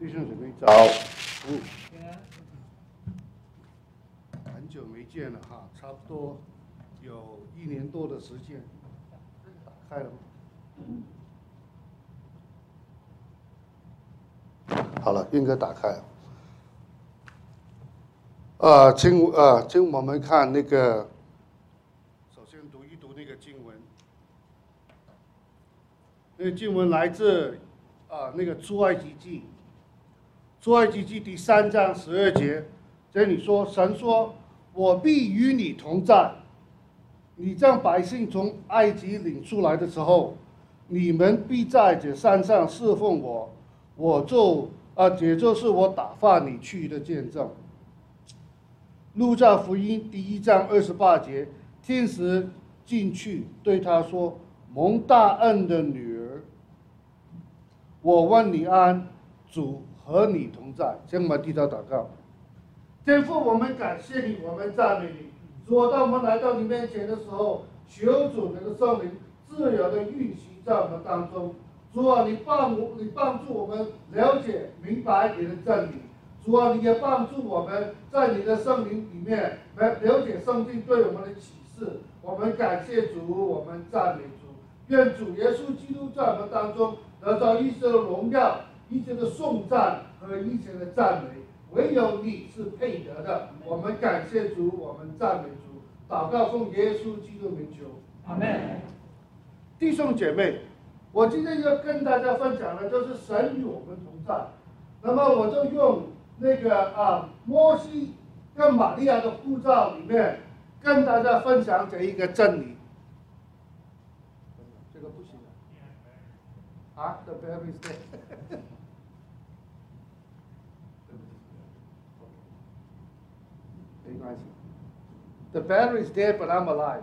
弟兄姊妹早，很久没见了哈，差不多有1年多的时间。打开了吗？好了，应该打开了。请我们看那个，首先读一读那个经文。那个经文来自那个出埃及记。出埃及记第3章12节，这里说，神说：“我必与你同在。你将百姓从埃及领出来的时候，你们必在这山上侍奉我，也就是我打发你去的见证。”路加福音第1章28节，天使进去对他说：“蒙大恩的女儿，我问你安，主和你同在。”请我们低头祷告。天父，我们感谢你，我们赞美你。主，当我们来到你面前的时候，求主你的圣灵自由的运行在我们当中。主啊，你帮助我们了解明白你的真理。主啊，你也帮助我们在你的圣灵里面来了解圣经对我们的启示。我们感谢主，我们赞美主。愿主耶稣基督在我们当中得到一切的荣耀、一切的颂赞和一切的赞美。唯有你是配得的。我们感谢主，我们赞美主。祷告奉耶稣基督名求， 阿们。 弟兄姐妹，我今天要跟大家分享的就是神与我们同在。那么我就用那个摩西跟玛利亚的护照里面跟大家分享这一个真理。这个不行啊，The baby is dead 没关系 ，The battery is dead, but I'm alive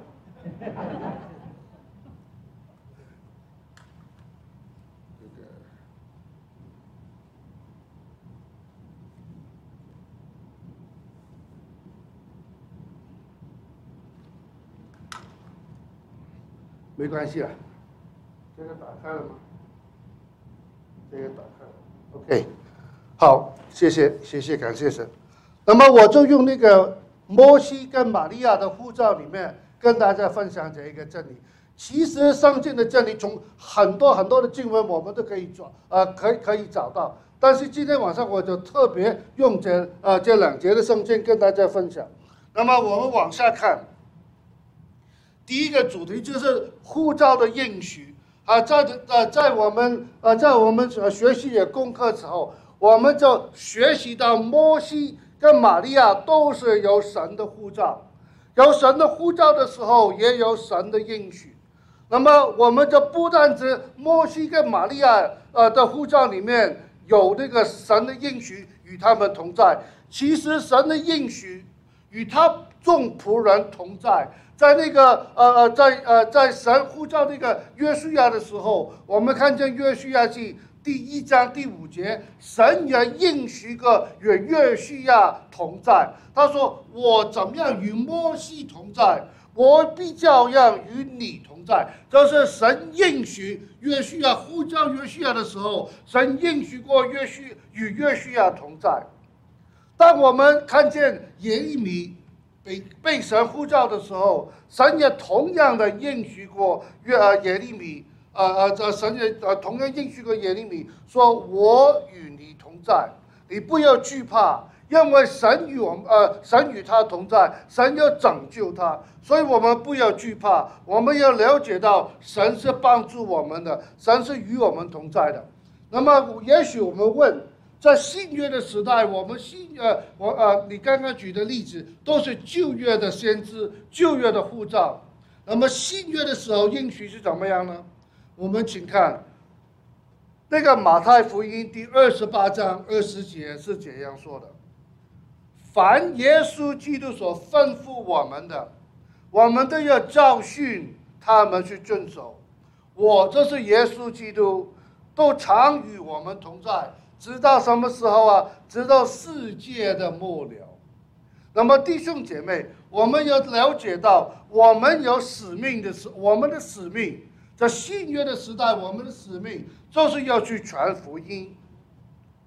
没关系了，这个打开了吗？这个打开了 ，OK， 好，谢谢，感谢神。那么我就用那个摩西跟玛利亚的护照里面跟大家分享这一个真理。其实圣经的真理从很多的经文我们都可以找到，但是今天晚上我就特别用这2节的圣经跟大家分享。那么我们往下看。第一个主题就是护照的应许在我们学习的功课之后，我们就学习到摩西跟玛利亚都是有神的护照，有神的护照的时候，也有神的应许。那么我们就不单指摩西跟玛利亚的护照里面有那个神的应许与他们同在，其实神的应许与他众仆人同在。在那个在神呼召那个约书亚的时候，我们看见约书亚记第1章第5节，神也应许过与约书亚同在。他说：“我怎么样与摩西同在，我必照样与你同在。”就是神应许约书亚呼召约书亚的时候，神应许过与约书亚同在。当我们看见耶利米被神呼召的时候，神也同样的应许过耶利米，神也同样应许过耶利米，说：“我与你同在，你不要惧怕，因为神与他同在，神要拯救他，所以我们不要惧怕，我们要了解到神是帮助我们的，神是与我们同在的。”那么，也许我们问，在新约的时代，你刚刚举的例子都是旧约的先知、旧约的护照。那么新约的时候应许是怎么样呢？我们请看那个马太福音第28章20节是这样说的：“凡耶稣基督所吩咐我们的，我们都要教训他们去遵守。我就是耶稣基督，都常与我们同在。”直到什么时候啊？直到世界的末了。那么弟兄姐妹，我们要了解到，我们有使命我们的使命在新约的时代，我们的使命就是要去传福音。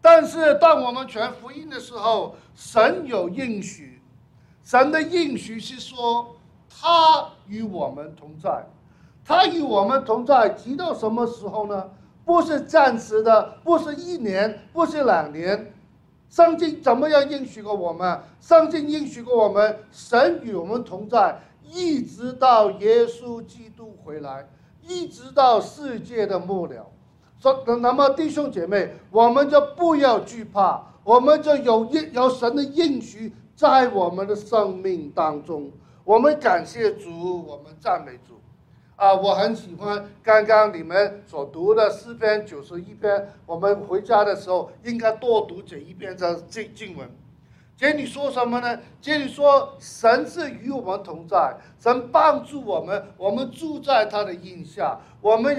但是当我们传福音的时候，神有应许，神的应许是说他与我们同在，他与我们同在，直到什么时候呢？不是暂时的，不是1年，不是2年。圣经怎么样应许过我们？圣经应许过我们，神与我们同在，一直到耶稣基督回来，一直到世界的末了。那么弟兄姐妹，我们就不要惧怕，我们就有神的应许在我们的生命当中。我们感谢主，我们赞美主。我很喜欢刚刚你们所读的诗篇91篇，我们回家的时候应该多读这一篇的经文。这里说什么呢？这里说神是与我们同在，神帮助我们，我们住在他的荫下。我们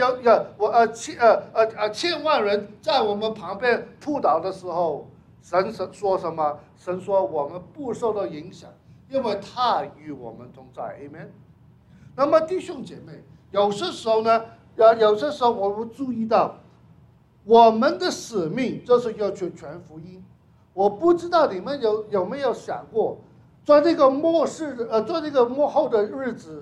千万人在我们旁边扑倒的时候，神说什么？神说我们不受到影响，因为他与我们同在。Amen。那么弟兄姐妹，有些时候呢，我们注意到，我们的使命就是要去传福音。我不知道你们有没有想过，在这个在这个末后的日子，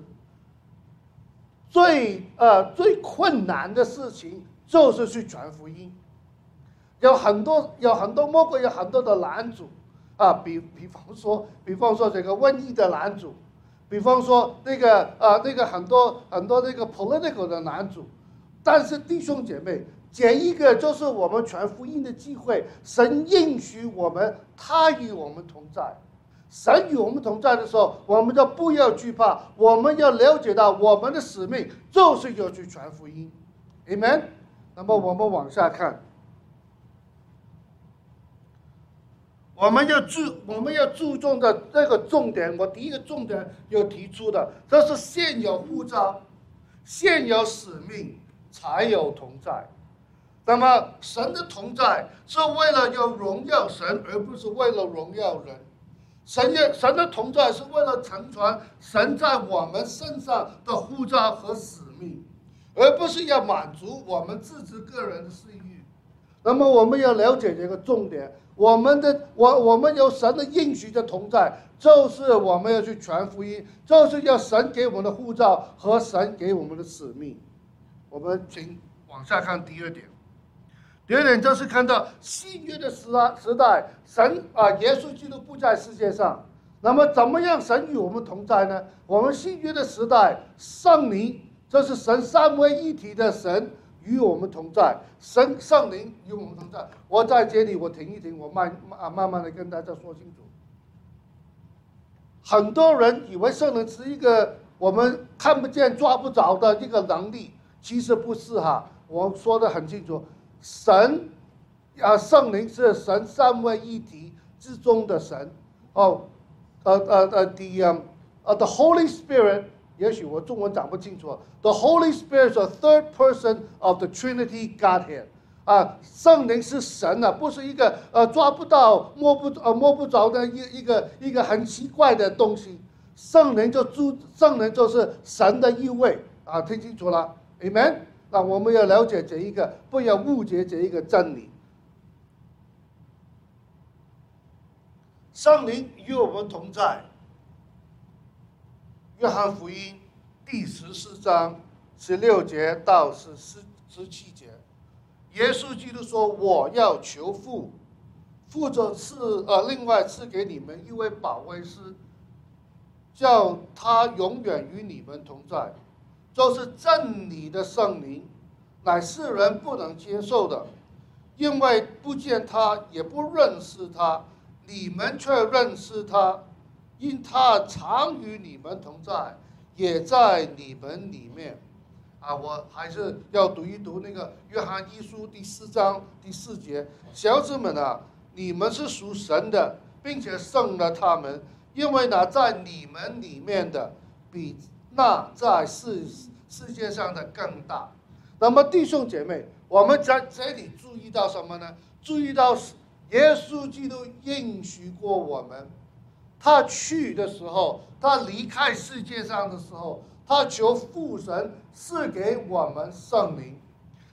最困难的事情就是去传福音。有很多魔鬼有很多的拦阻比方说这个瘟疫的拦阻。比方说那个很多那个 political 的难主，但是弟兄姐妹，这一个就是我们传福音的机会。神应许我们，他与我们同在。神与我们同在的时候，我们就不要惧怕，我们要了解到我们的使命就是要去传福音。Amen。那么我们往下看。我们要注重的这个重点，我第一个重点有提出的，这是先有呼召，先有使命，才有同在。那么神的同在是为了要荣耀神，而不是为了荣耀人。神的同在是为了成全神在我们身上的呼召和使命，而不是要满足我们自己个人的私欲。那么我们要了解这个重点。我们有神的应许的同在，就是我们要去传福音，就是要神给我们的呼召和神给我们的使命。我们请往下看第二点。第二点就是看到新约的时代，神耶稣基督不在世界上，那么怎么样神与我们同在呢？我们新约的时代，圣灵，这是神三位一体的神与我们同在，圣灵与我们同在。我在这里，我停一停，我慢慢的跟大家说清楚。很多人以为圣灵是一个我们看不见、抓不着的一个能力，其实不是哈。我说得很清楚，圣灵是神三位一体之中的神。The Holy Spirit。也许我中文讲不清楚。The Holy Spirit is a third person of the Trinity Godhead。圣灵是神不是一个抓不到、摸不着的一个很奇怪的东西。圣灵就是神的一位听清楚了 ，Amen。那我们要了解这一个，不要误解这一个真理。圣灵与我们同在。约翰福音第14章16节到17节，耶稣基督说：“我要求父，父就另外赐给你们一位保惠师，叫他永远与你们同在，就是真理的圣灵，乃世人不能接受的，因为不见他，也不认识他，你们却认识他。因他常与你们同在，也在你们里面。”我还是要读一读那个约翰一书第4章第4节。小子们你们是属神的，并且胜了他们，因为那在你们里面的，比那在世界上的更大。那么弟兄姐妹，我们在这里注意到什么呢？注意到耶稣基督应许过我们。他去的时候，他离开世界上的时候，他求父神赐给我们圣灵。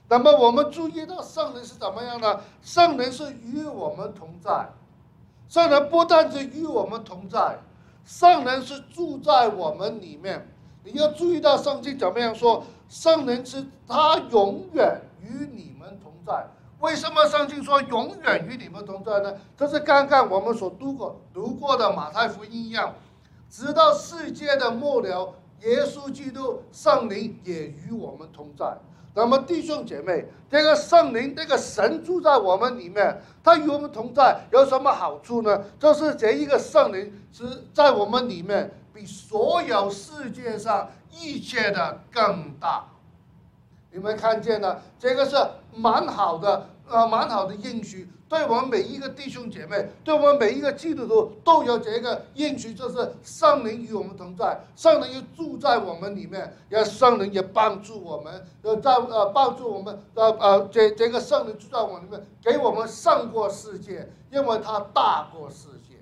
那么我们注意到圣灵是怎么样呢？圣灵是与我们同在，圣灵不但是与我们同在，圣灵是住在我们里面。你要注意到圣经怎么样说，圣灵是他永远与你们同在。为什么圣经说永远与你们同在呢？这是刚刚我们所读过的马太福音一样，直到世界的末了，耶稣基督圣灵也与我们同在。那么弟兄姐妹，这个圣灵，这个神住在我们里面，他与我们同在，有什么好处呢？就是这一个圣灵是在我们里面，比所有世界上一切的更大。你们看见了，这个是蛮好的应许，对我们每一个弟兄姐妹，对我们每一个基督徒都有这个应许，就是圣灵与我们同在，圣灵也住在我们里面，圣灵也帮助我们，帮助我们，这个圣灵住在我们里面，给我们胜过世界，因为他大过世界。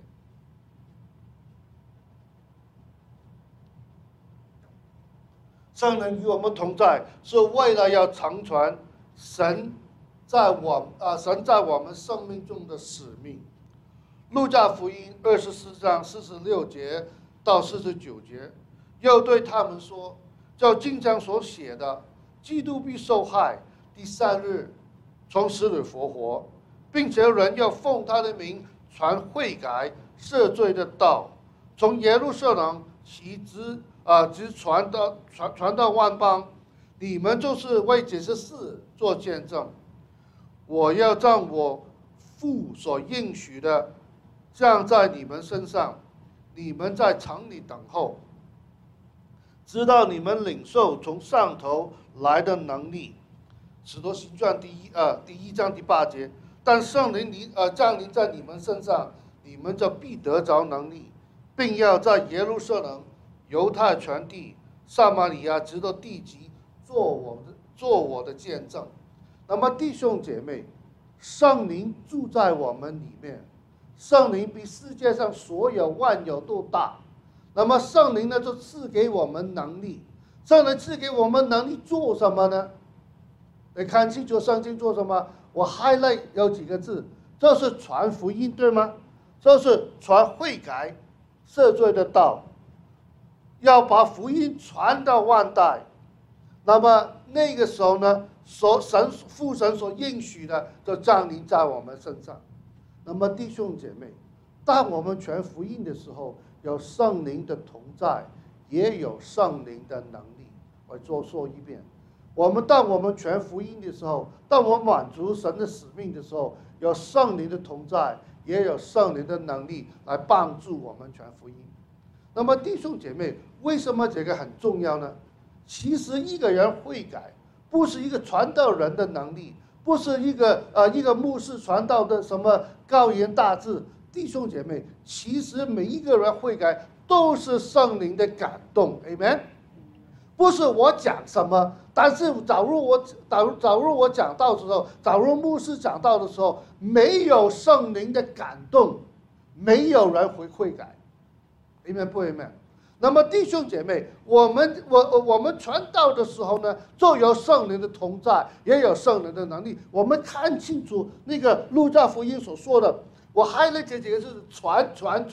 圣灵与我们同在，是为了要成全神在我们生命中的使命。路加福音24章46节到49节，又对他们说，照经上所写的，基督必受害，第3日从死里复活，并且人要奉他的名传悔改赦罪的道，从耶路撒冷起直传到万邦。你们就是为这些事做见证。我要将我父所应许的降在你们身上，你们在城里等候，直到你们领受从上头来的能力。使徒行传第1章第8节，但圣灵降临在你们身上，你们就必得着能力，并要在耶路撒冷、犹太全地、撒玛利亚直到地极做我的见证。那么弟兄姐妹，圣灵住在我们里面，圣灵比世界上所有万有都大。那么圣灵呢，就赐给我们能力。圣灵赐给我们能力做什么呢？你看清楚圣经做什么？我 highlight 有几个字，这是传福音，对吗？这是传悔改赦罪的道，要把福音传到万代。那么那个时候呢，父神所应许的就降临在我们身上。那么弟兄姐妹，当我们传福音的时候，有圣灵的同在，也有圣灵的能力。我再说一遍，当我们传福音的时候，当我们满足神的使命的时候，有圣灵的同在，也有圣灵的能力来帮助我们传福音。那么弟兄姐妹，为什么这个很重要呢？其实一个人悔改，不是一个传道人的能力，不是一个牧师传道的什么高言大志。弟兄姐妹，其实每一个人悔改都是圣灵的感动 ，Amen。不是我讲什么，但是假如我讲道的时候，假如牧师讲道的时候，没有圣灵的感动，没有人会悔改 ，Amen 不 Amen？那么弟兄姐妹，我们传道的时候呢，就有圣灵的同在，也有圣灵的能力。我们看清楚那个路加福音所说的，我highlight这几个字，传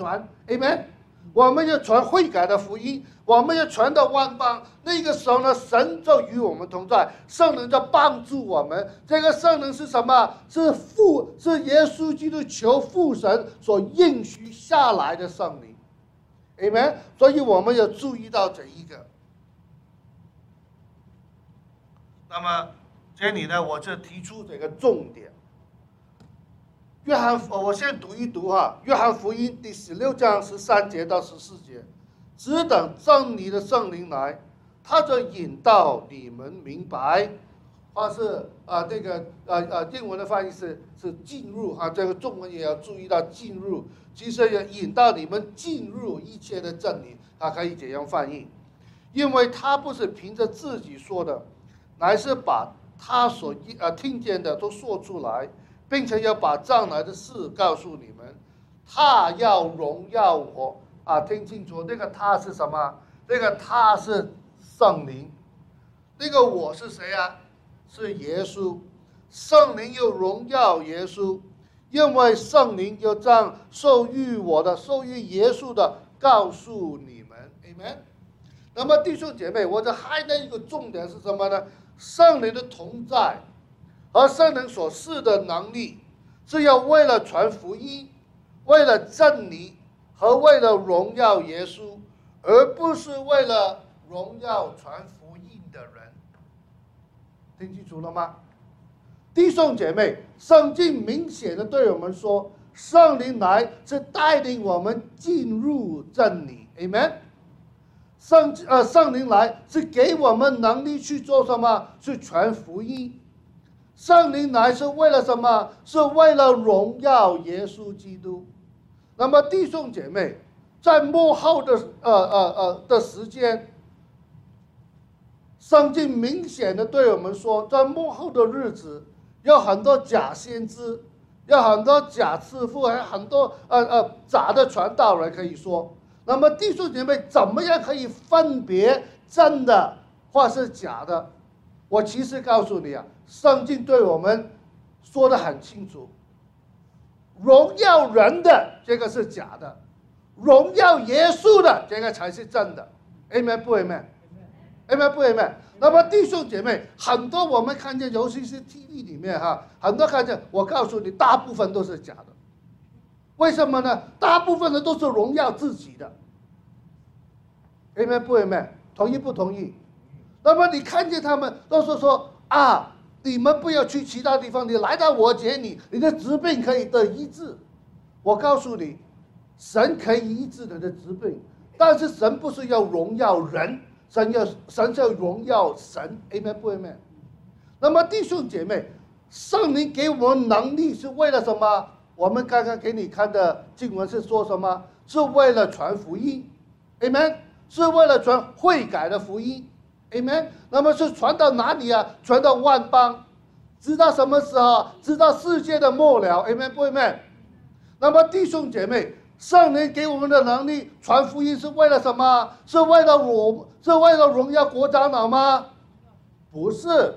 ，Amen。我们要传悔改的福音，我们要传到万邦。那个时候呢，神就与我们同在，圣灵就帮助我们。这个圣灵是什么？是耶稣基督求父神所应许下来的圣灵。Amen， 所以我们要注意到这一个。那么这里呢，我就提出这个重点。我先读一读哈，约翰福音第16章13节到14节，只等真理的圣灵来，他就引导你们明白。是英文的翻译是进入哈，这个中文也要注意到进入。其实要引导你们进入一切的真理，他可以这样翻译，因为他不是凭着自己说的，乃是把他所听见的都说出来，并且要把将来的事告诉你们。他要荣耀我听清楚，那个他是什么？那个他是圣灵，那个我是谁啊？ 是耶稣，圣灵又荣耀耶稣，因为圣灵又将受于耶稣的告诉你们 ，Amen。那么弟兄姐妹，我的还有一个重点是什么呢？圣灵的同在和圣灵所示的能力，是要为了传福音，为了真理和为了荣耀耶稣，而不是为了荣耀传福音的人。听清楚了吗？弟兄姐妹，圣经明显的对我们说，圣灵来是带领我们进入真理 ，Amen。圣灵来是给我们能力去做什么？去传福音。圣灵来是为了什么？是为了荣耀耶稣基督。那么弟兄姐妹，在末后的时间，圣经明显的对我们说，在末后的日子，有很多假先知，有很多假师傅，还有很多假的传道人，可以说。那么弟兄姐妹，怎么样可以分别真的或是假的？我其实告诉你啊，圣经对我们说得很清楚，荣耀人的这个是假的，荣耀耶稣的这个才是真的。Amen 不 Amen？Amen 不 Amen？ 那么弟兄姐妹，很多我们看见，尤其是 TV 里面很多看见，我告诉你，大部分都是假的。为什么呢？大部分的都是荣耀自己的。Amen 不 Amen？ 同意不同意？那么你看见他们都是说啊，你们不要去其他地方，你来到我这里，你的疾病可以得医治。我告诉你，神可以医治你的疾病，但是神不是要荣耀人，神要荣耀神。Amen 不 Amen？ 那么弟兄姐妹，圣灵给我们能力是为了什么？我们刚刚给你看的经文是说什么？是为了传福音 ，Amen， 是为了传悔改的福音 ，Amen。那么是传到哪里啊？传到万邦，直到什么时候？直到世界的末了 ，Amen 不 Amen？ 那么弟兄姐妹，圣灵给我们的能力传福音是为了什么？是为了荣耀国长老吗？不是。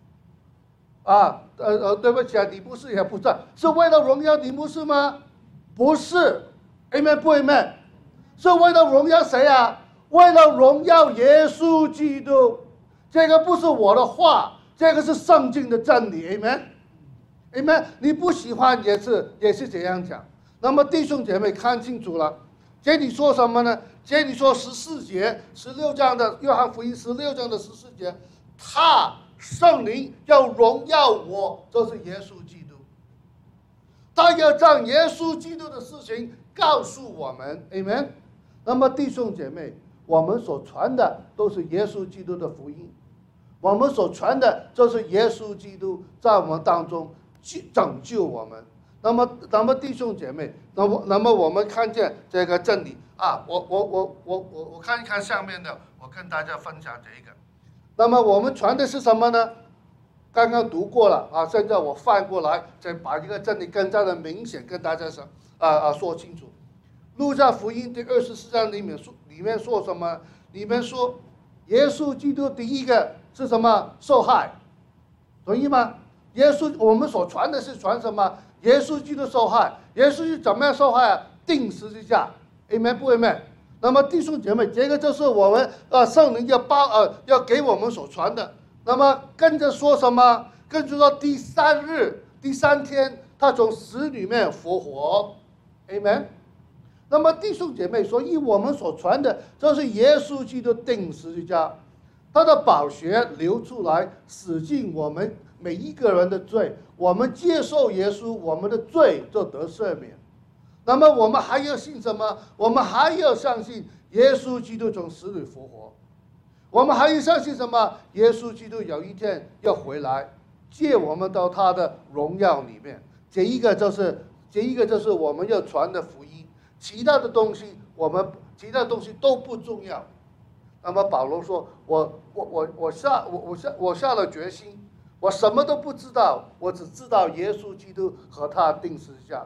对不起啊，你不是也不是，是为了荣耀你不是吗？不是 ，Amen 不 Amen？ 是为了荣耀谁啊？为了荣耀耶稣基督。这个不是我的话，这个是圣经的真理 ，Amen，Amen。你不喜欢也是这样讲。那么弟兄姐妹看清楚了，这里说什么呢？这里说14节，16章的约翰福音16章的14节，圣灵要荣耀我，就是耶稣基督。他要将耶稣基督的事情告诉我们 ，Amen。那么弟兄姐妹，我们所传的都是耶稣基督的福音，我们所传的就是耶稣基督在我们当中去拯救我们。那么弟兄姐妹，那么我们看见这个真理啊，我看一看下面的，我跟大家分享这个。那么我们传的是什么呢？刚刚读过了啊，现在我翻过来，再把这个真理更加的明显跟大家说清楚。路加福音第24章里面说什么？里面说耶稣基督第一个是什么？受害，同意吗？我们所传的是传什么？耶稣基督受害。耶稣是怎么样受害啊？钉十字架 ，Amen 不 Amen？那么弟兄姐妹，这个就是我们圣灵要给我们所传的。那么跟着说什么？跟着说第三天，他从死里面复活 ，Amen。那么弟兄姐妹，所以我们所传的就是耶稣基督钉十字架，他的宝血流出来，洗净我们每一个人的罪。我们接受耶稣，我们的罪就得赦免。那么我们还要信什么？我们还要相信耶稣基督从死里复活。我们还要相信什么？耶稣基督有一天要回来，接我们到他的荣耀里面。这一个就是我们要传的福音。其他的东西都不重要。那么保罗说：“我下了决心，我什么都不知道，我只知道耶稣基督和他钉十字架。”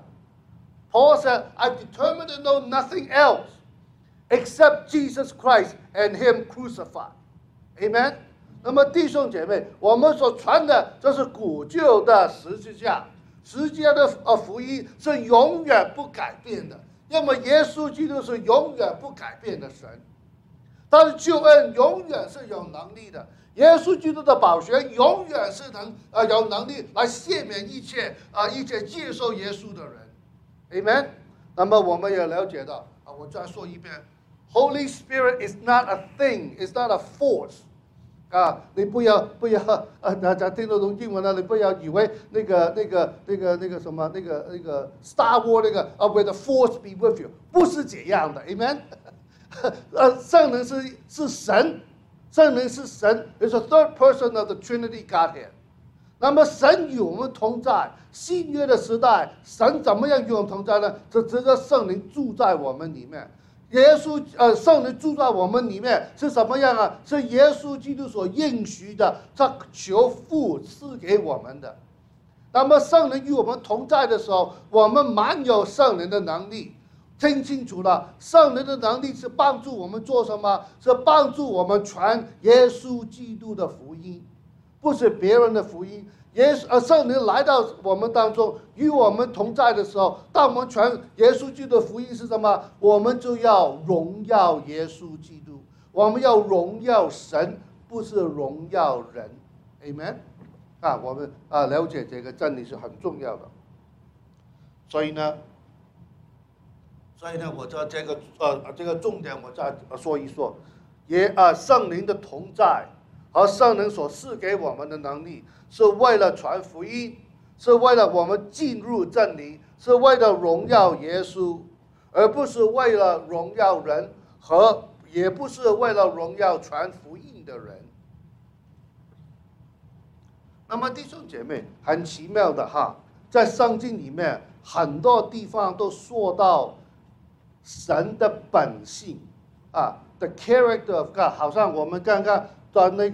Paul said, "I determined to know nothing else except Jesus Christ and Him crucified." Amen. 那么弟兄姐妹，我们所传的这是古旧的十字架，十字架的福音是永远不改变的，因为耶稣基督是永远不改变的神，他的救恩永远是有能力的。耶稣基督的宝血永远是有能力来赦免一切接受耶稣的人 ，Amen。那么我们也了解到我再说一遍 ，Holy Spirit is not a thing, is not a force。你不要大家听得懂英文了，你不要以为那个什么Star War with the force be with you， 不是这样的 ，Amen。圣灵是神。圣灵是神 ，is a third person of the Trinity Godhead。那么神与我们同在，新约的时代，神怎么样与我们同在呢？这个圣灵住在我们里面。圣灵住在我们里面是什么样啊？是耶稣基督所应许的，他求父赐给我们的。那么圣灵与我们同在的时候，我们满有圣灵的能力。听清楚了，圣灵的能力是帮助我们做什么？是帮助我们传耶稣基督的福音，不是别人的福音。圣灵来到我们当中，与我们同在的时候，当我们传耶稣基督的福音是什么？我们就要荣耀耶稣基督，我们要荣耀神，不是荣耀人。Amen。我们了解这个真理是很重要的。所以呢，我在这个重点我再说一说，圣灵的同在和圣灵所赐给我们的能力，是为了传福音，是为了我们进入真理，是为了荣耀耶稣，而不是为了荣耀人，也不是为了荣耀传福音的人。那么弟兄姐妹，很奇妙的在圣经里面很多地方都说到神的本性the character of God， 好像我们刚刚在那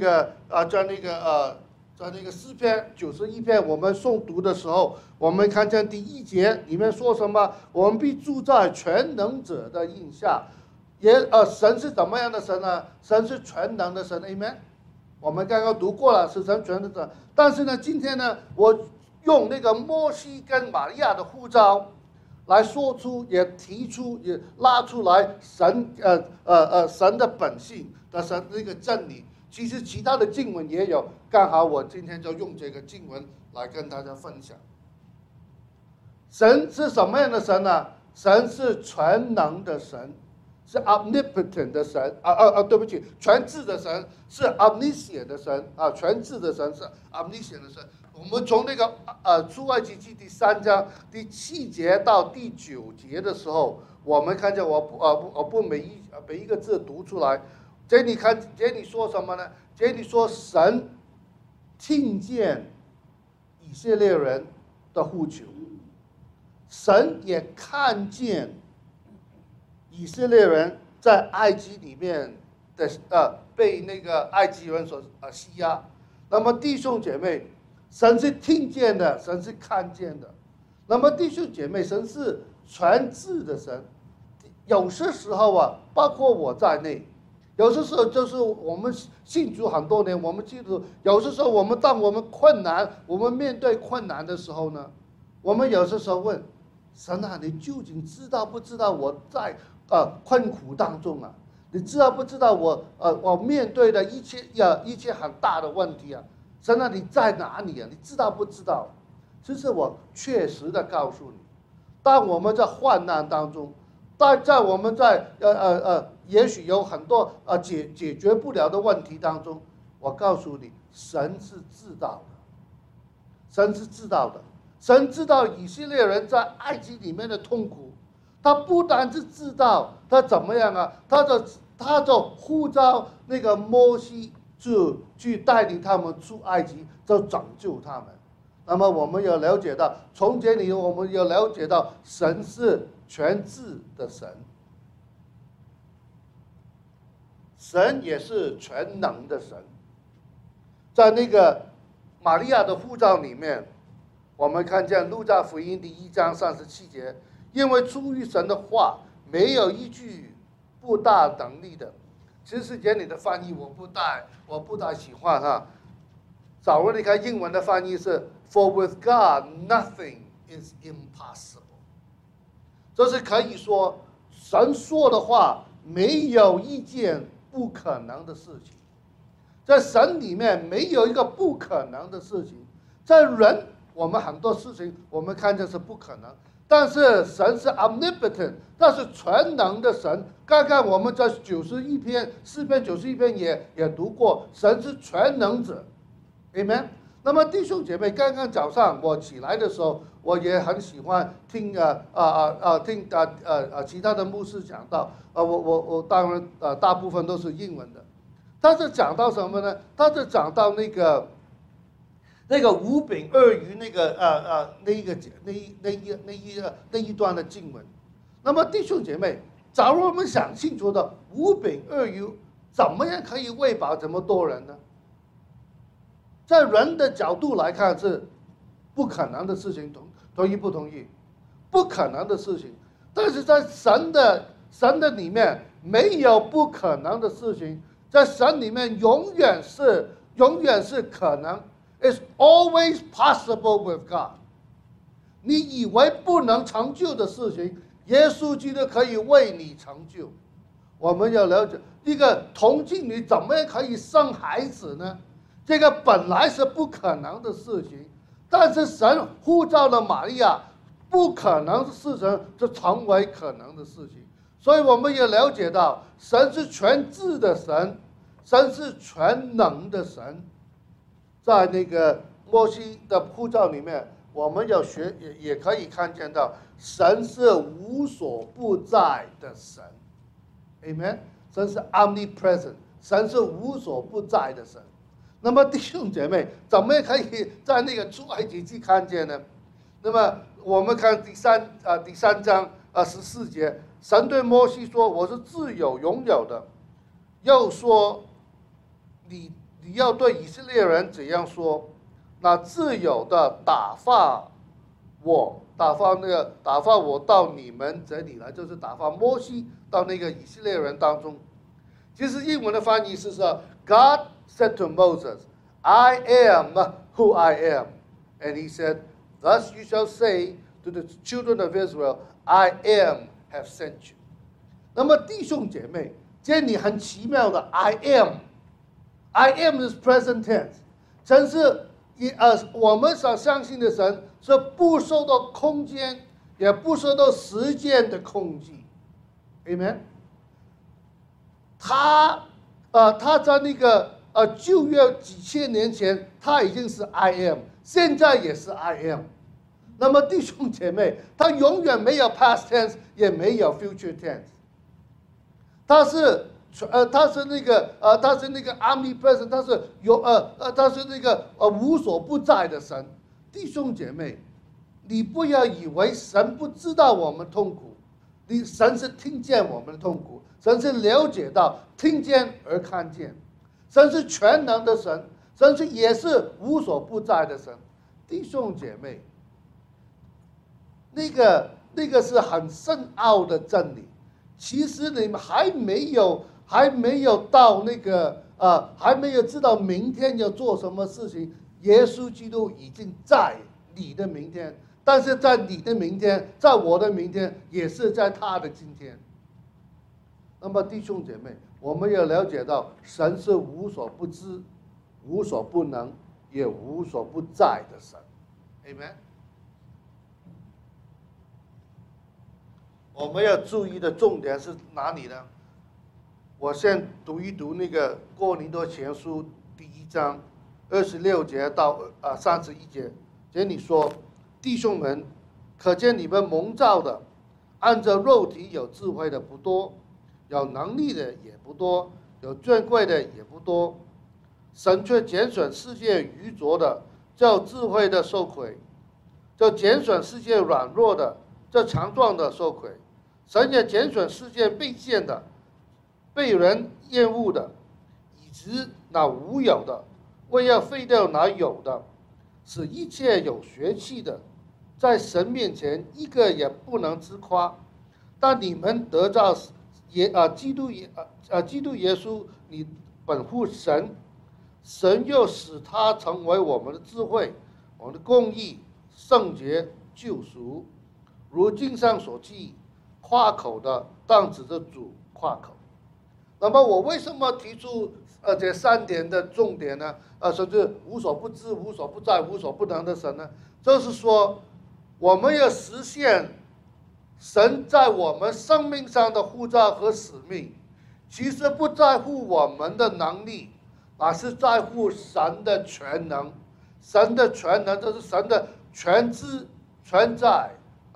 个诗篇91篇我们诵读的时候，我们看见第1节里面说什么？我们必住在全能者的荫下。神是怎么样的神呢？神是全能的神 ，Amen。我们刚刚读过了，是神全能者。但是呢，今天呢，我用那个摩西跟玛利亚的呼召来说出，也提出，也拉出来神的本性的神那个真理。其实其他的经文也有，刚好我今天就用这个经文来跟大家分享。神是什么样的神呢？神是全能的神，是 omnipotent 的神对不起，全智的神是 omniscient 的神全智的神是 omniscient 的神。我们从那个出埃及记第3章第7节到第9节的时候，我们看见我不每一个字读出来。这里说什么呢？这里说神听见以色列人的呼求，神也看见以色列人在埃及里面的被那个埃及人所欺压。那么弟兄姐妹，神是听见的，神是看见的。那么弟兄姐妹，神是全智的神。有些时候包括我在内，有些时候就是我们信主很多年，我们记住，有些时候当我们面对困难的时候呢，我们有些时候问神啊，你究竟知道不知道我在困苦当中啊？你知道不知道我面对的一切很大的问题啊？神啊，你在哪里啊？你知道不知道？其实我确实的告诉你，当我们在患难当中，在我们也许有很多解决不了的问题当中，我告诉你，神是知道的，神是知道的，神知道以色列人在埃及里面的痛苦，他不单是知道，他怎么样啊？他就呼召那个摩西就去带领他们出埃及，就拯救他们。那么我们有了解到，从这里我们有了解到，神是全智的神，神也是全能的神。在那个玛利亚的呼召里面，我们看见路加福音第1章37节，因为出于神的话，没有一句不大能力的。 其实简你的翻译我不大喜欢哈。找了你看英文的翻译是 For with God nothing is impossible， 这是可以说神说的话没有一件不可能的事情，在神里面没有一个不可能的事情，在人我们很多事情我们看见是不可能，但是神是 omnipotent， 那是全能的神。刚刚我们在91篇诗篇91篇也读过，神是全能者 ，amen。那么弟兄姐妹，刚刚早上我起来的时候，我也很喜欢听其他的牧师讲到，我当然大部分都是英文的，他是讲到什么呢？他是讲到那个五饼二鱼那一段的经文。那么弟兄姐妹，假如我们想清楚的五饼二鱼怎么样可以喂饱这么多人呢？在人的角度来看是不可能的事情，同意不同意？不可能的事情，但是在神的里面没有不可能的事情，在神里面永远是可能。It's always possible with God。你以为不能成就的事情，耶稣基督可以为你成就。我们要了解一个同性女怎么样可以生孩子呢？这个本来是不可能的事情，但是神呼召了玛利亚，不可能的事情就成为可能的事情。所以我们也了解到，神是全知的神，神是全能的神。在那个摩西的呼召里面，我们要也可以看见到，神是无所不在的神 ，Amen。神是 omnipresent， 神是无所不在的神。那么弟兄姐妹，怎么可以在那个出埃及记看见呢？那么我们看第三章14节，神对摩西说：“我是自有永有的。”又说：“你要对以色列人怎样说？那自有的打发我到你们这里来，就是打发摩西到那个以色列人当中。”其实英文的翻译是说 ，God said to Moses, "I am who I am," and he said, "Thus you shall say to the children of Israel, I am have sent you." 那么弟兄姐妹，这里很奇妙的 I am。I am is present tense， 神是我们所相信的神是不受到空间，也不受到时间的控制 ，Amen。他在那个旧约几千年前，他已经是 I am， 现在也是 I am。那么弟兄姐妹，他永远没有 past tense， 也没有 future tense， 他是那个omnipresent， 他是那个无所不在的神。弟兄姐妹，你不要以为神不知道我们痛苦，神是听见我们的痛苦，神是了解到听见而看见，神是全能的神，神也是无所不在的神。弟兄姐妹，那个是很深奥的真理。其实你们还没有到那个还没有知道明天要做什么事情，耶稣基督已经在你的明天，但是在你的明天，在我的明天，也是在他的今天。那么弟兄姐妹，我们要了解到，神是无所不知、无所不能，也无所不在的神。Amen。我们要注意的重点是哪里呢？我先读一读那个哥林多前书第1章26节到31节。这里说：“弟兄们，可见你们蒙召的，按照肉体有智慧的不多，有能力的也不多，有尊贵的也不多。神却拣选世界愚拙的，叫智慧的受亏；就拣选世界软弱的，叫强壮的受亏。神也拣选世界卑贱的，被人厌恶的，以致那无有的，为要废掉那有的，使一切有血气的，在神面前一个也不能自夸。但你们得到基督耶稣，你本乎神，神又使他成为我们的智慧，我们的公义、圣洁、救赎。如经上所记，夸口的当指着主夸口。那么我为什么提出这3点的重点呢？甚至无所不知、无所不在、无所不能的神呢？就是说，我们要实现神在我们生命上的呼召和使命，其实不在乎我们的能力，而是在乎神的全能。神的全能就是神的全知全在。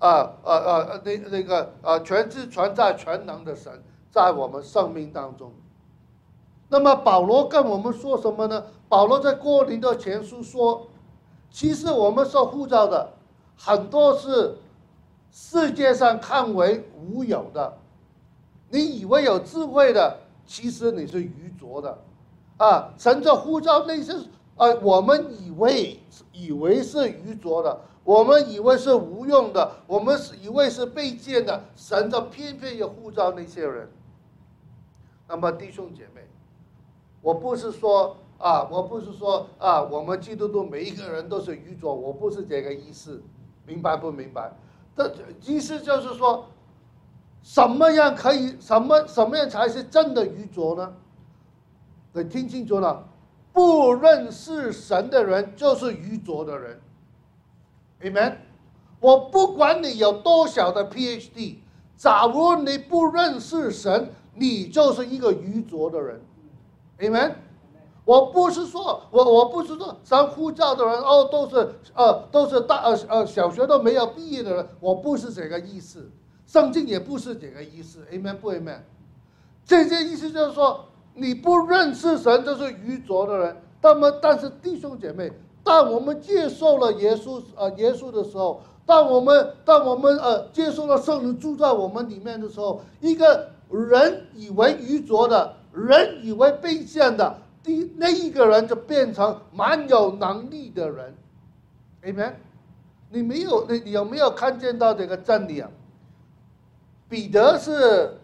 全知全在全能的神在我们生命当中。那么保罗跟我们说什么呢？保罗在哥林多前书说，其实我们所呼召的很多是世界上看为无有的，你以为有智慧的，其实你是愚拙的。神在呼召那些我们以为是愚拙的，我们以为是无用的，我们以为是卑贱的，神就偏偏要呼召那些人。那么弟兄姐妹，我不是说我们基督徒每一个人都是愚拙，我不是这个意思，明白不明白？这意思就是说，什么样才是真的愚拙呢？你听清楚了，不认识神的人就是愚拙的人。Amen。我不管你有多小的 PhD， 假如你不认识神，你就是一个愚拙的人。Amen。我不是说神呼召的人都是小学都没有毕业的人，我不是这个意思，圣经也不是这个意思。Amen 不 Amen？ 这些意思就是说，你不认识神就是愚拙的人。但是弟兄姐妹，当我们接受了耶稣的时候，当我们接受了圣灵住在我们里面的时候，一个人以为愚拙的人，以为卑贱的，那一个人就变成蛮有能力的人。Amen。 你有没有看见到这个真理啊？彼得是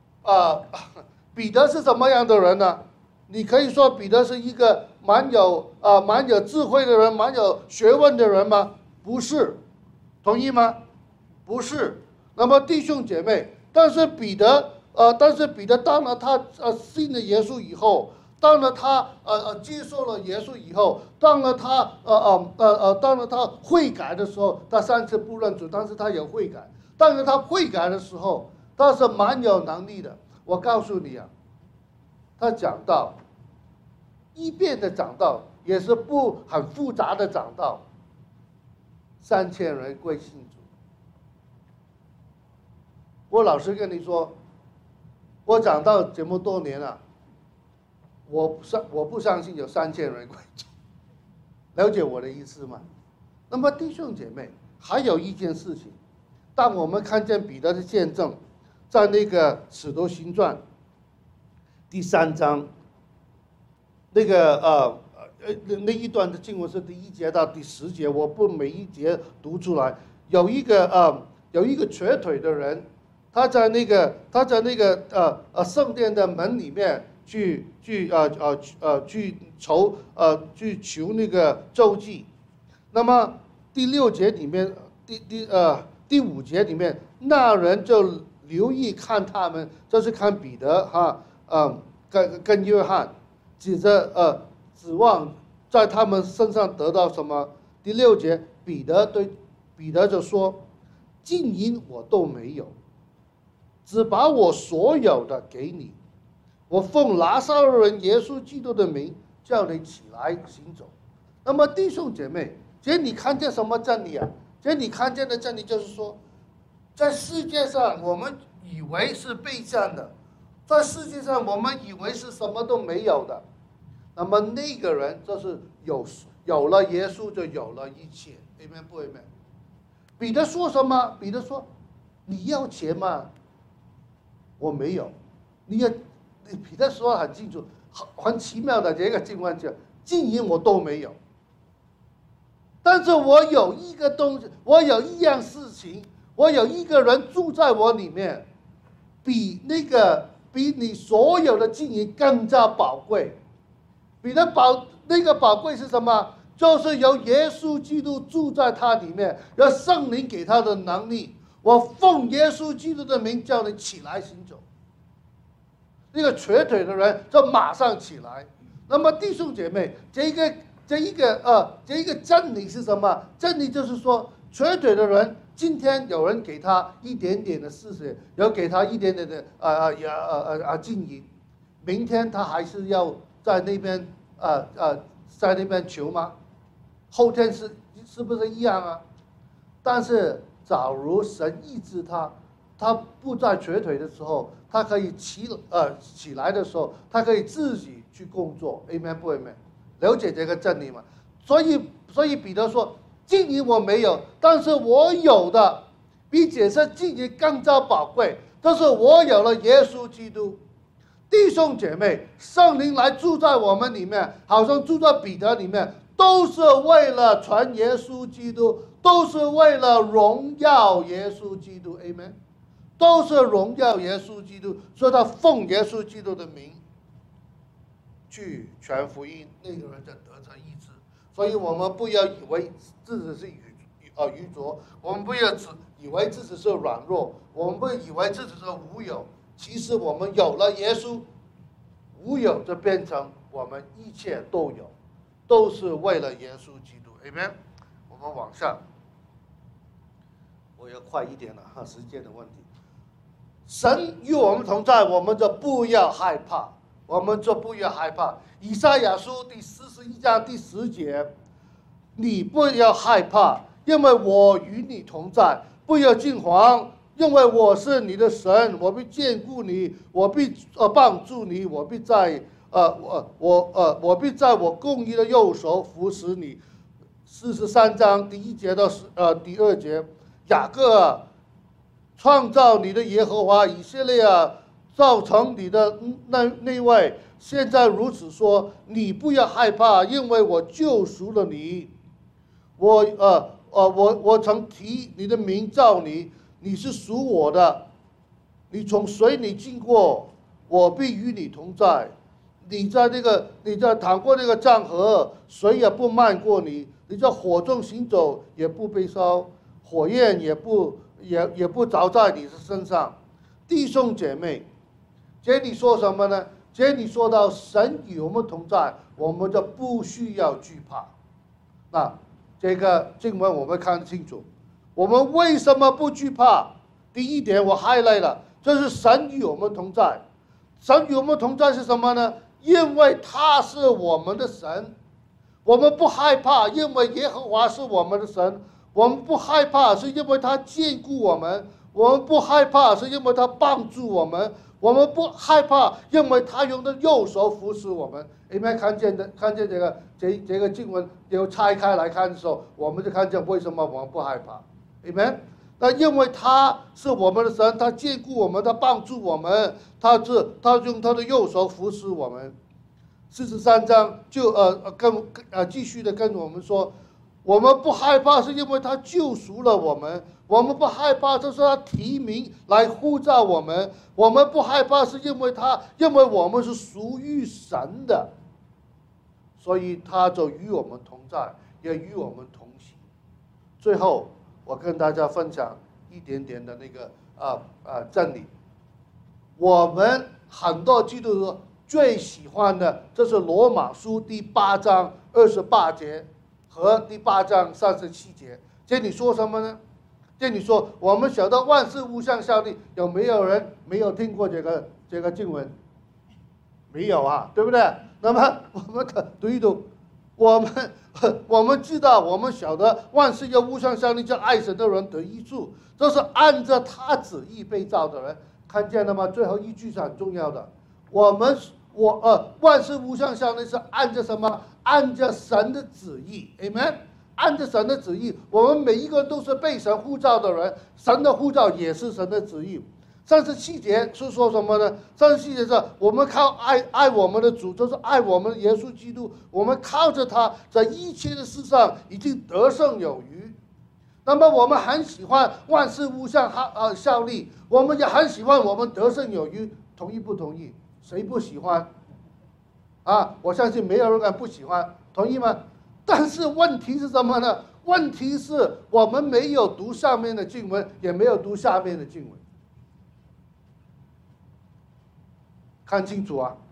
什么样的人呢？你可以说彼得是一个蛮有智慧的人，蛮有学问的人吗？不是，同意吗？不是。那么弟兄姐妹，但是彼得当了他信了耶稣以后，当了他接受了耶稣以后，当了他悔改的时候，他3次不认主，但是他有悔改。当然他悔改的时候，他是蛮有能力的。我告诉你啊，他讲道一遍的讲道，也是不很复杂的讲道，3000人归信主。我老实跟你说，我讲道这么多年了，我不相信有3000人归主，了解我的意思吗？那么弟兄姐妹，还有一件事情，当我们看见彼得的见证，在那个使徒行传第3章，那一段的经文是第1节到第10节，我不每一节读出来。有一个瘸腿的人，他在那个圣殿的门里面去求那个周记。那么第6节里面，第5节里面，那人就留意看他们，就是看彼得跟约翰，指望在他们身上得到什么。第6节，彼得就说：“金银我都没有，只把我所有的给你。我奉拿撒勒人耶稣基督的名，叫你起来行走。”那么弟兄姐妹，今天你看见什么真理啊？今天你看见的真理就是说，在世界上我们以为是卑贱的，在世界上我们以为是什么都没有的，那么那个人就是有了耶稣就有了一切。Amen 不 Amen？ 彼得说什么？彼得说：“你要钱吗？我没有。”彼得说得很清楚，很奇妙的这个情况下，金银我都没有，但是我有一个东西，我有一样事情，我有一个人住在我里面， 比你所有的金银更加宝贵。那个宝贵是什么？就是由耶稣基督住在他里面，有圣灵给他的能力。我奉耶稣基督的名叫你起来行走。那个瘸腿的人就马上起来。那么弟兄姐妹，这一个真理是什么？真理就是说，瘸腿的人，今天有人给他一点点的施舍，有给他一点点的金银，明天他还是要在那边在那边求吗？后天是不是一样啊？但是假如神医治他，他不在瘸腿的时候，他可以起来的时候，他可以自己去工作。Amen 不 Amen？ 了解这个真理吗？所以彼得说，金银我没有，但是我有的比这些金银更加宝贵，就是我有了耶稣基督。弟兄姐妹，圣灵来住在我们里面，好像住在彼得里面，都是为了传耶稣基督，都是为了荣耀耶稣基督。 Amen， 都是荣耀耶稣基督，所以他奉耶稣基督的名去传福音，那个人就得着医治。所以我们不要以为自己是愚拙，我们不要以为自己是软弱，我们不以为自己是无有。其实我们有了耶稣，无有就变成我们一切都有，都是为了耶稣基督。 Amen。 我们往下，我要快一点了哈，时间的问题。神与我们同在，我们就不要害怕，我们就不要害怕。以赛亚书第41章第10节，你不要害怕，因为我与你同在，不要惊惶，因为我是你的神，我必眷顾你，我必帮助你，我必在我公义的右手扶持你。43章第1节到第2节，雅各啊，创造你的耶和华，以色列啊，造成你的那位，现在如此说，你不要害怕，因为我救赎了你。我曾提你的名召你，你是属我的。你从水里经过，我必与你同在。你在淌过那个江河，水也不漫过你。你在火中行走，也不被烧，火焰也不着在你的身上。弟兄姐妹，这里说什么呢？这里说到神与我们同在，我们就不需要惧怕。那这个经文我们看清楚，我们为什么不惧怕？第一点我 highlight 了，就是神与我们同在。神与我们同在是什么呢？因为他是我们的神。我们不害怕，因为耶和华是我们的神。我们不害怕，是因为他眷顾我们。我们不害怕，是因为他帮助我们。我们不害怕，因为他用的右手扶持我们。Amen。看见这个经文，有拆开来看的时候，我们就看见为什么我们不害怕。Amen。那因为他是我们的神，他眷顾我们，他帮助我们，他用他的右手扶持我们。43章就继续的跟我们说，我们不害怕，是因为他救赎了我们。我们不害怕，就是他提名来呼召我们。我们不害怕，是因为我们是属于神的，所以他就与我们同在，也与我们同行。最后，我跟大家分享一点点的那个真理。我们很多基督徒最喜欢的，这是罗马书第8章28节和第8章37节。这里说什么呢？这里说我们晓得万事互相效力，有没有人没有听过这个经文？没有啊，对不对？那么我们读一读，我们知道，我们晓得万事要互相效力，叫爱神的人得益处，这是按着他旨意被造的人。看见了吗？最后一句是很重要的。万事互相效力是按着什么？按着神的旨意。 Amen。 按着神的旨意，我们每一个人都是被神呼召的人，神的呼召也是神的旨意。37节是说什么呢？37节是我们靠爱我们的主，就是爱我们的耶稣基督，我们靠着他，在一切的事上已经得胜有余。 那么我们很喜欢万事互相效力，我们也很喜欢我们得胜有余，同意不同意？谁不喜欢？我相信没有人不喜欢，同意吗？但是问题是什么呢？问题是我们没有读上面的经文，也没有读下面的经文，看清楚啊！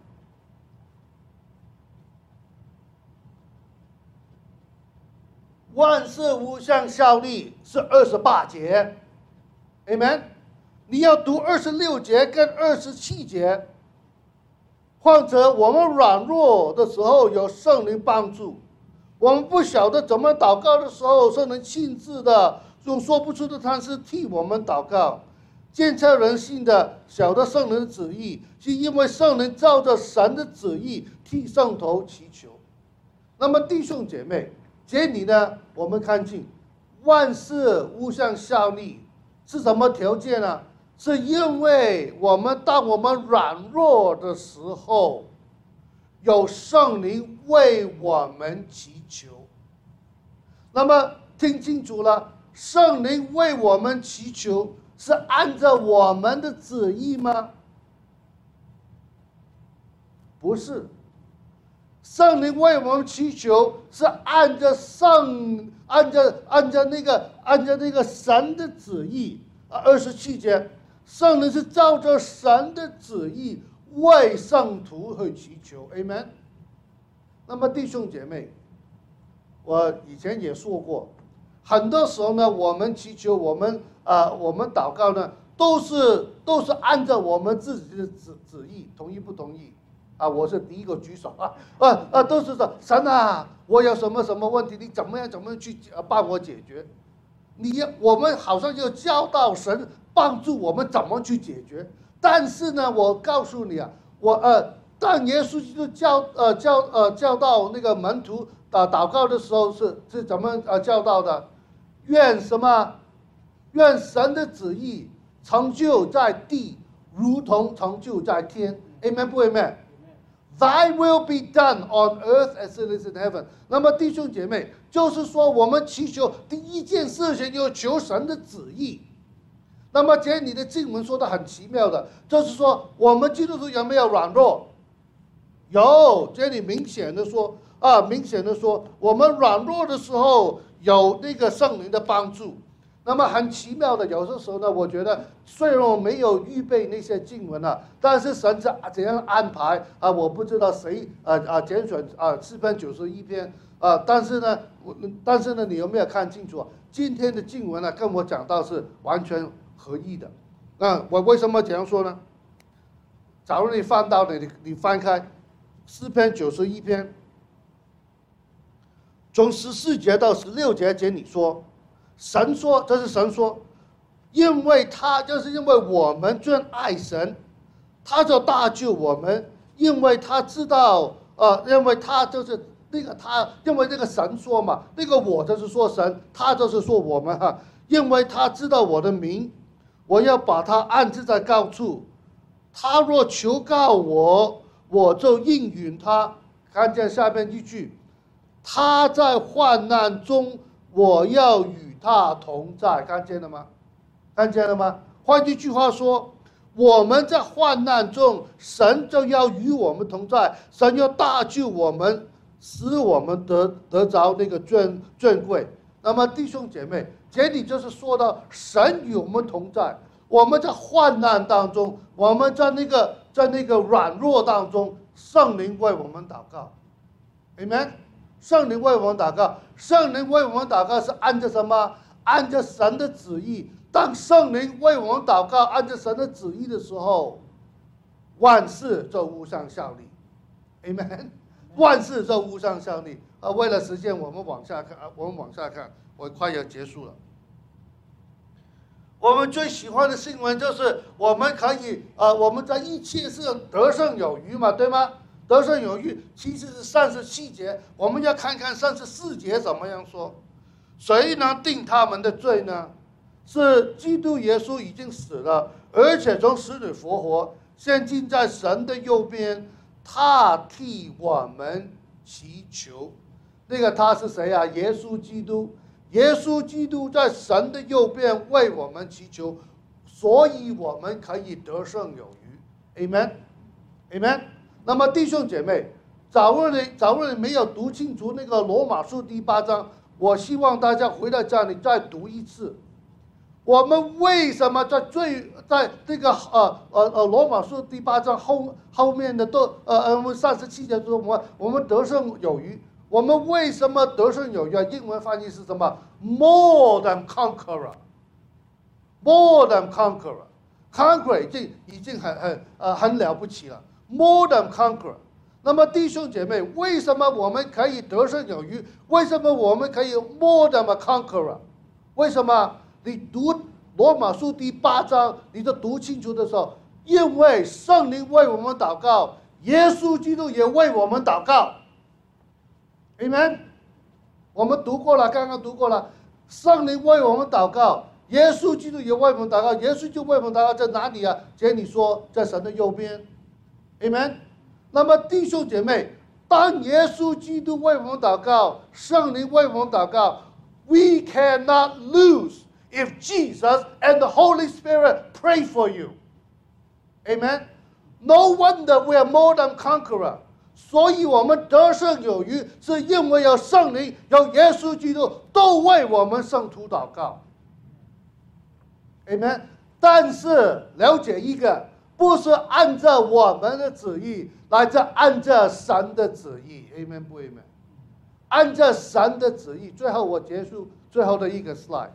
万事互相效力是28节 ，Amen。你要读26节跟27节，或者我们软弱的时候有圣灵帮助，我们不晓得怎么祷告的时候，圣灵亲自的用说不出的方式替我们祷告，监察人心的晓得圣灵的旨意，是因为圣灵照着神的旨意替圣徒祈求。那么弟兄姐妹，这里呢，我们看见万事互相效力是什么条件呢？是因为当我们软弱的时候，有圣灵为我们祈求。那么听清楚了，圣灵为我们祈求是按照我们的旨意吗？不是。圣灵为我们祈求是按照那个神的旨意。27节，圣灵是照着神的旨意为圣徒去祈求 ，Amen。那么弟兄姐妹，我以前也说过，很多时候呢，我们祈求，我们祷告呢，都是按照我们自己的旨意，同意不同意？我是第一个举手都是说神啊，我有什么问题，你怎么样去帮我解决？我们好像就教导神帮助我们怎么去解决，但是呢，我告诉你当耶稣基督教导那个门徒祷告的时候是怎么教导的？愿愿神的旨意成就在地，如同成就在天。Amen 不 Amen？Thy will be done on earth as it is in heaven。那么弟兄姐妹，就是说我们祈求第一件事情就求神的旨意。那么这里的经文说的很奇妙的，就是说我们基督徒有没有软弱？有，这里明显的说我们软弱的时候有那个圣灵的帮助。那么很奇妙的，有的时候呢，我觉得虽然我没有预备那些经文但是神是怎样安排我不知道谁拣选诗篇91篇但是呢，你有没有看清楚今天的经文跟我讲到是完全合一的。我为什么这样说呢？假如你翻开诗篇91篇，从14节到16节这里说。神说，这是神说，因为我们真爱神，他就大救我们，因为他知道，因为他就是因为那个神说嘛，那个我就是说神，他就是说我们因为他知道我的名，我要把他安置在高处，他若求告我，我就应允他。看见下面一句，他在患难中，我要与他同在，看见了吗？换一句话说，我们在患难中，神就要与我们同在，神要大救我们，使我们得着那个尊贵。那么弟兄姐妹，这里就是说到神与我们同在，我们在患难当中，我们在那个软弱当中，圣灵为我们祷告 ，Amen。圣灵为我们祷告，圣灵为我们祷告是按照什么？按照神的旨意。当圣灵为我们祷告，按照神的旨意的时候，万事就互相效力。Amen。万事就互相效力。为了时间，我们往下看，我快要结束了。我们最喜欢的新闻就是我们可以我们在一切事上得胜有余嘛，对吗？得胜有余，其实是37节，我们要看看34节怎么样说。谁能定他们的罪呢？是基督耶稣已经死了，而且从死里复活，现今在神的右边，他替我们祈求。那个他是谁啊？耶稣基督。 耶稣基督在神的右边为我们祈求，所以我们可以得胜有余。Amen。那么弟兄姐妹，假如你没有读清楚那个罗马书第8章，我希望大家回到家里再读一次。我们为什么在这个罗马书第8章后面的37节说我们得胜有余？我们为什么得胜有余？英文翻译是什么 ？More than conqueror， more than conqueror，conquer 已经很了不起了 ，more than conqueror。那么弟兄姐妹，为什么我们可以得胜有余？为什么我们可以 more than a conqueror？ 为什么？你读罗马书第8章，你就读清楚的时候，因为圣灵为我们祷告，耶稣基督也为我们祷告。Amen。我们读过了，刚刚读过了，圣灵为我们祷告，耶稣基督也为我们祷告。耶稣就为我们祷告在哪里啊？接你说，在神的右边。Amen。那么弟兄姐妹，当耶稣基督为我们祷告，圣灵为我们祷告 ，we cannot lose。If Jesus and the Holy Spirit pray for you, Amen. No wonder we are more than conqueror. 所以我们得胜有余，是因为有圣灵、有耶稣基督都为我们圣徒祷告。Amen. 但是了解一个，不是按照我们的旨意，来自按照神的旨意。Amen 不 Amen？ 按照神的旨意。最后我结束最后的一个 slide。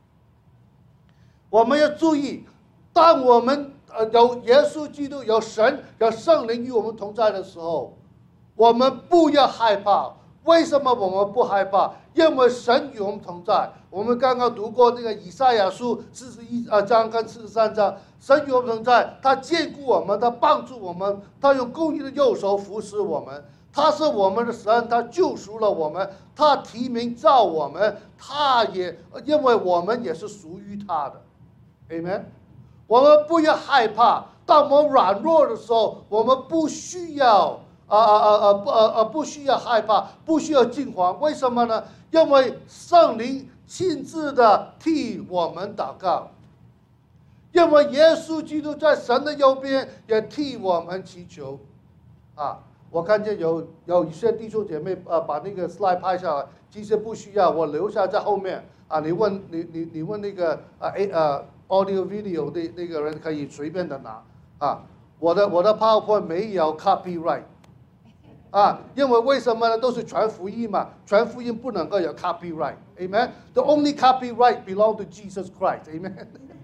我们要注意，当我们有耶稣基督、有神、有圣灵与我们同在的时候，我们不要害怕。为什么我们不害怕？因为神与我们同在。我们刚刚读过那个以赛亚书41章跟43章，神与我们同在，他眷顾我们，他帮助我们，他用公义的右手扶持我们。他是我们的神，他救赎了我们，他提名召我们，他也因为我们也是属于他的。Amen。我们不要害怕，当我们软弱的时候，我们不需要不需要害怕，不需要惊慌。为什么呢？因为圣灵亲自的替我们祷告，因为耶稣基督在神的右边也替我们祈求。我看见有一些弟兄姐妹把那个 slide 拍下来，其实不需要，我留下在后面你问那个audio video 的那个人可以随便的拿我的 PowerPoint 没有 copyright 因为什么呢？都是传福音嘛，传福音不能够有 copyright。 Amen。 The only copyright belong to Jesus Christ。 Amen。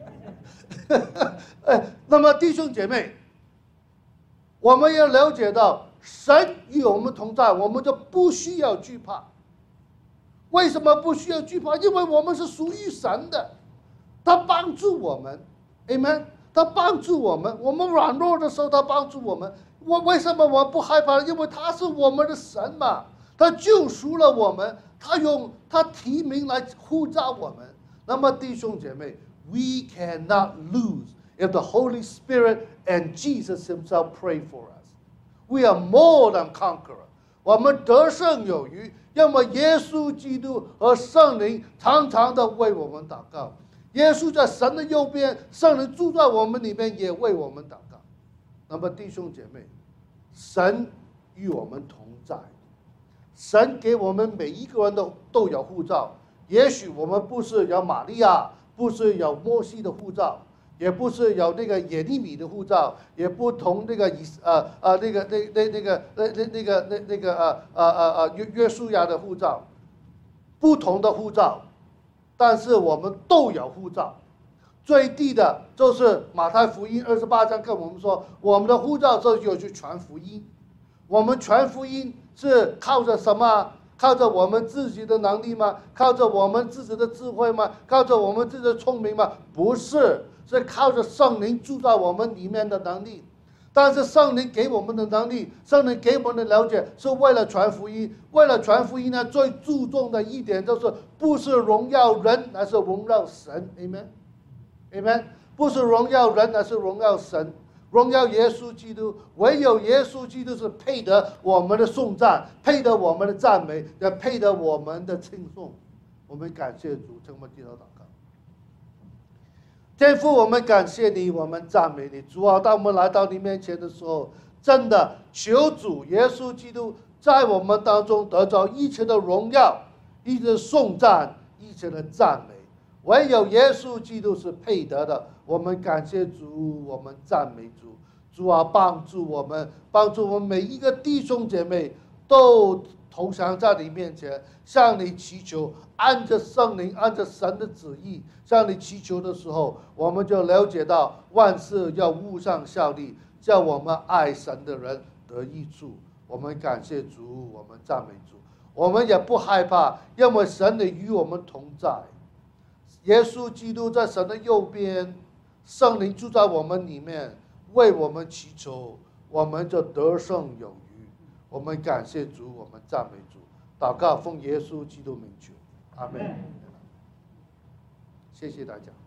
那么弟兄姐妹，我们要了解到神与我们同在，我们就不需要惧怕。为什么不需要惧怕？因为我们是属于神的，他帮助我们。 Amen。 他帮助我们，我们软弱的时候他帮助我们。为什么我们不害怕？因为他是我们的神嘛，他救赎了我们，他用他提名来呼召我们。那么弟兄姐妹， we cannot lose if the Holy Spirit and Jesus himself pray for us. We are more than conqueror. 我们得胜有余，因为耶稣基督和圣灵常常的为我们祷告。耶稣在神的右边，圣灵住在我们里面，也为我们祷告。那么弟兄姐妹，神与我们同在，神给我们每一个人都有护照。也许我们不是有玛利亚，不是有摩西的护照，也不是有那个耶利米的护照，也不同那个约书亚的护照，不同的护照，但是我们都有护照。最低的就是马太福音28章跟我们说，我们的护照就是传福音。我们传福音是靠着什么？靠着我们自己的能力吗？靠着我们自己的智慧吗？靠着我们自己的聪明吗？不是，是靠着圣灵住在我们里面的能力。但是圣灵给我们的能力，圣灵给我们的了解，是为了传福音。为了传福音呢，最注重的一点就是，不是荣耀人，而是荣耀神。Amen。 不是荣耀人，而是荣耀神，荣耀耶稣基督。唯有耶稣基督是配得我们的颂赞，配得我们的赞美，也配得我们的称颂。 我们感谢主，这么低头祷告。天父，我们感谢你，我们赞美你，主啊！当我们来到你面前的时候，真的求主耶稣基督在我们当中得着一切的荣耀，一切的颂赞，一切的赞美。唯有耶稣基督是配得的。我们感谢主，我们赞美主。主啊，帮助我们每一个弟兄姐妹都投降在你面前，向你祈求，按着圣灵，按着神的旨意向你祈求的时候，我们就了解到万事要互相效力，叫我们爱神的人得益处。我们感谢主，我们赞美主，我们也不害怕，因为神也与我们同在。耶稣基督在神的右边，圣灵住在我们里面，为我们祈求，我们就得胜有余。我们感谢主，我们赞美主，祷告奉耶稣基督名求，阿门。谢谢大家。